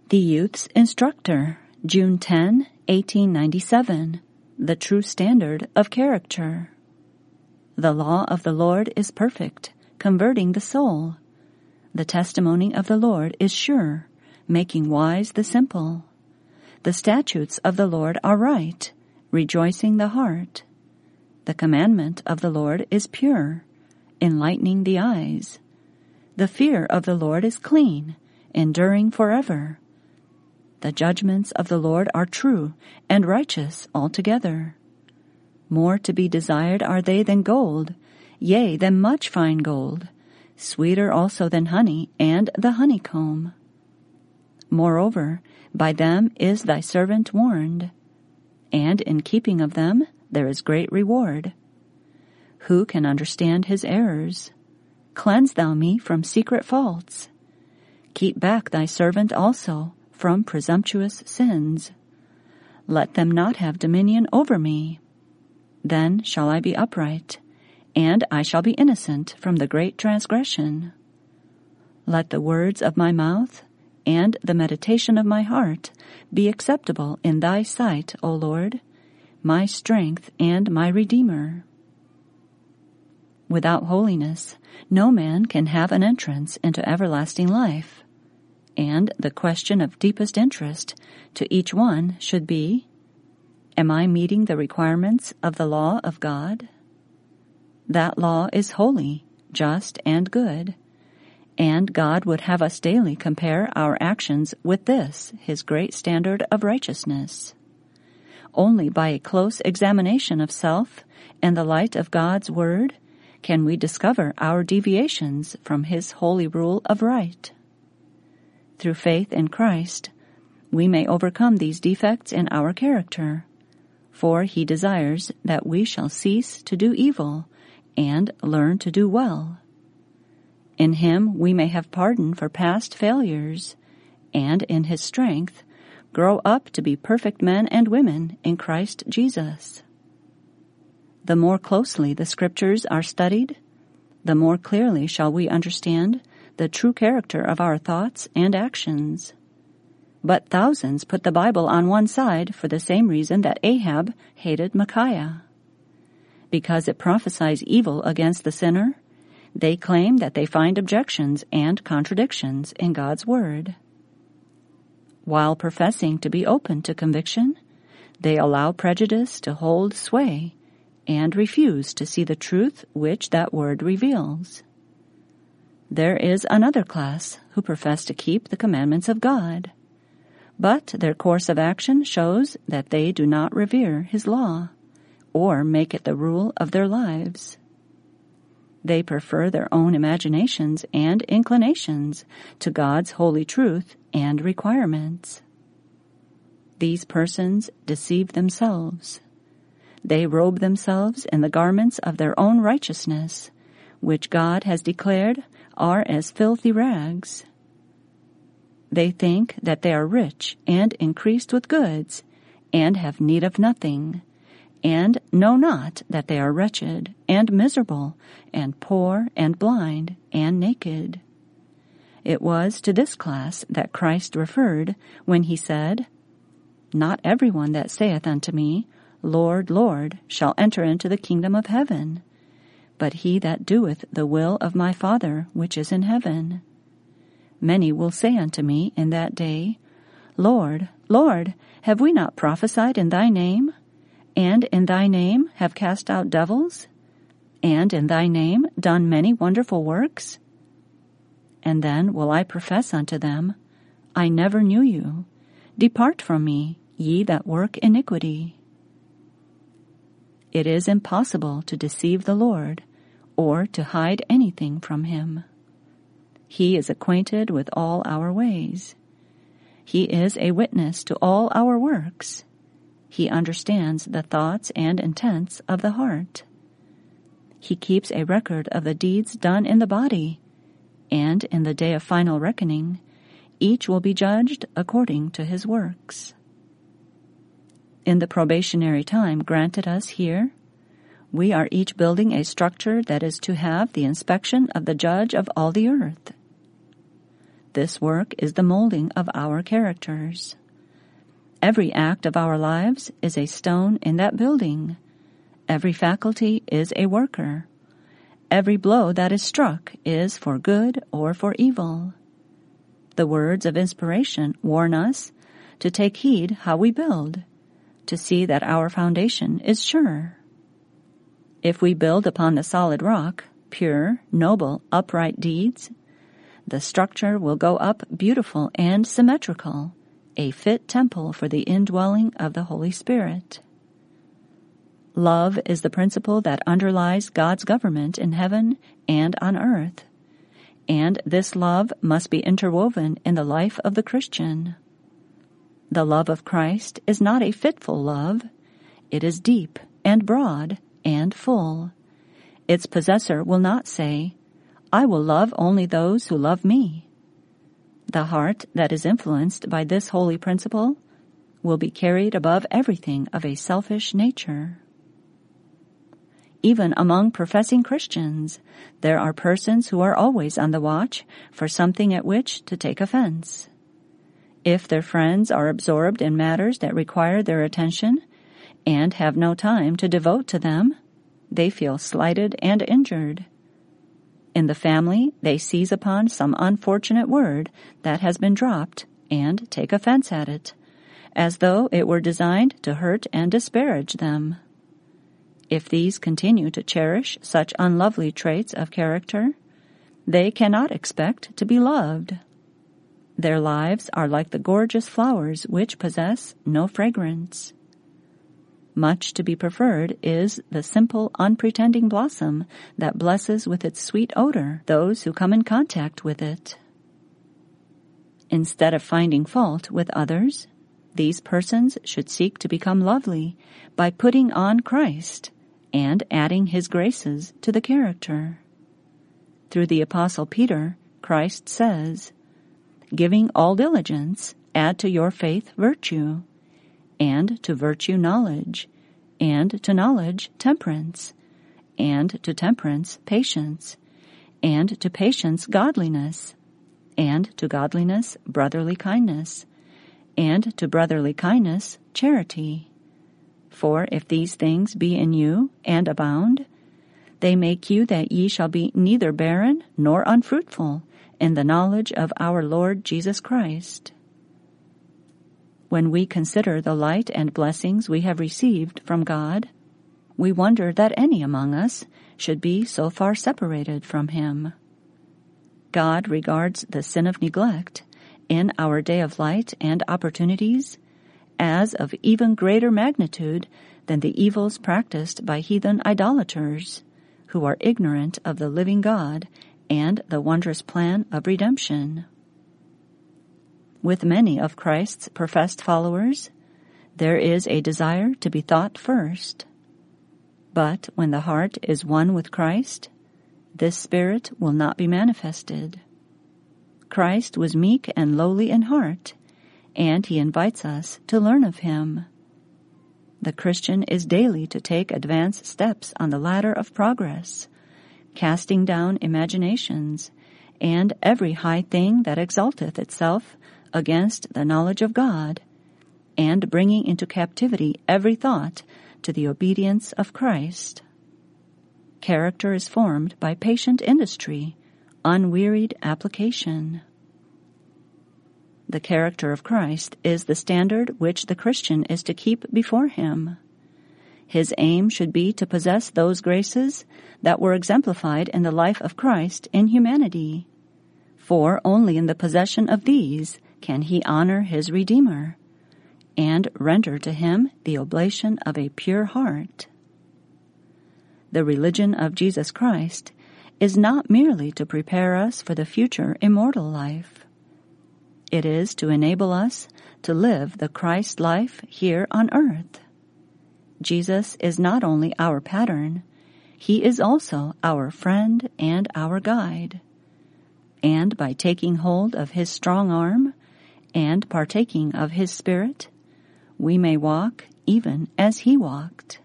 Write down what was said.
The Youth's Instructor, June 10, 1897. The True Standard of Character. The law of the Lord is perfect, converting the soul. The testimony of the Lord is sure, making wise the simple. The statutes of the Lord are right, rejoicing the heart. The commandment of the Lord is pure, enlightening the eyes. The fear of the Lord is clean, enduring forever. The judgments of the Lord are true and righteous altogether. More to be desired are they than gold, yea, than much fine gold, sweeter also than honey and the honeycomb. Moreover, by them is thy servant warned, and in keeping of them there is great reward. Who can understand his errors? Cleanse thou me from secret faults. Keep back thy servant also from presumptuous sins. Let them not have dominion over me. Then shall I be upright, and I shall be innocent from the great transgression. Let the words of my mouth and the meditation of my heart be acceptable in thy sight, O Lord, my strength and my Redeemer. Without holiness, no man can have an entrance into everlasting life, and the question of deepest interest to each one should be, am I meeting the requirements of the law of God? That law is holy, just, and good, and God would have us daily compare our actions with this, his great standard of righteousness. Only by a close examination of self and the light of God's word can we discover our deviations from his holy rule of right. Through faith in Christ, we may overcome these defects in our character, for he desires that we shall cease to do evil and learn to do well. In him we may have pardon for past failures, and in his strength grow up to be perfect men and women in Christ Jesus. The more closely the Scriptures are studied, the more clearly shall we understand the true character of our thoughts and actions. But thousands put the Bible on one side for the same reason that Ahab hated Micaiah. Because it prophesies evil against the sinner, they claim that they find objections and contradictions in God's Word. While professing to be open to conviction, they allow prejudice to hold sway and refuse to see the truth which that Word reveals. There is another class who profess to keep the commandments of God, but their course of action shows that they do not revere his law or make it the rule of their lives. They prefer their own imaginations and inclinations to God's holy truth and requirements. These persons deceive themselves. They robe themselves in the garments of their own righteousness, which God has declared are as filthy rags. They think that they are rich and increased with goods, and have need of nothing, and know not that they are wretched and miserable and poor and blind and naked. It was to this class that Christ referred when he said, Not everyone that saith unto me, Lord, Lord, shall enter into the kingdom of heaven, but he that doeth the will of my Father which is in heaven. Many will say unto me in that day, Lord, Lord, have we not prophesied in thy name? And in thy name have cast out devils? And in thy name done many wonderful works? And then will I profess unto them, I never knew you. Depart from me, ye that work iniquity. It is impossible to deceive the Lord or to hide anything from him. He is acquainted with all our ways. He is a witness to all our works. He understands the thoughts and intents of the heart. He keeps a record of the deeds done in the body, and in the day of final reckoning, each will be judged according to his works. In the probationary time granted us here, we are each building a structure that is to have the inspection of the Judge of all the earth. This work is the molding of our characters. Every act of our lives is a stone in that building. Every faculty is a worker. Every blow that is struck is for good or for evil. The words of inspiration warn us to take heed how we build, to see that our foundation is sure. If we build upon the solid rock, pure, noble, upright deeds, the structure will go up beautiful and symmetrical, a fit temple for the indwelling of the Holy Spirit. Love is the principle that underlies God's government in heaven and on earth, and this love must be interwoven in the life of the Christian. The love of Christ is not a fitful love. It is deep and broad and full. Its possessor will not say, "I will love only those who love me." The heart that is influenced by this holy principle will be carried above everything of a selfish nature. Even among professing Christians, there are persons who are always on the watch for something at which to take offense. If their friends are absorbed in matters that require their attention and have no time to devote to them, they feel slighted and injured. In the family, they seize upon some unfortunate word that has been dropped and take offense at it, as though it were designed to hurt and disparage them. If these continue to cherish such unlovely traits of character, they cannot expect to be loved. Their lives are like the gorgeous flowers which possess no fragrance. Much to be preferred is the simple, unpretending blossom that blesses with its sweet odor those who come in contact with it. Instead of finding fault with others, these persons should seek to become lovely by putting on Christ and adding his graces to the character. Through the Apostle Peter, Christ says, "Giving all diligence, add to your faith virtue, and to virtue knowledge, and to knowledge temperance, and to temperance patience, and to patience godliness, and to godliness brotherly kindness, and to brotherly kindness charity. For if these things be in you and abound, they make you that ye shall be neither barren nor unfruitful in the knowledge of our Lord Jesus Christ." When we consider the light and blessings we have received from God, we wonder that any among us should be so far separated from him. God regards the sin of neglect in our day of light and opportunities as of even greater magnitude than the evils practiced by heathen idolaters, who are ignorant of the living God and the wondrous plan of redemption. With many of Christ's professed followers, there is a desire to be thought first. But when the heart is one with Christ, this spirit will not be manifested. Christ was meek and lowly in heart, and he invites us to learn of him. The Christian is daily to take advanced steps on the ladder of progress, casting down imaginations and every high thing that exalteth itself against the knowledge of God, and bringing into captivity every thought to the obedience of Christ. Character is formed by patient industry, unwearied application. The character of Christ is the standard which the Christian is to keep before him. His aim should be to possess those graces that were exemplified in the life of Christ in humanity, for only in the possession of these can he honor his Redeemer and render to him the oblation of a pure heart. The religion of Jesus Christ is not merely to prepare us for the future immortal life. It is to enable us to live the Christ life here on earth. Jesus is not only our pattern, he is also our friend and our guide. And by taking hold of his strong arm and partaking of his Spirit, we may walk even as he walked.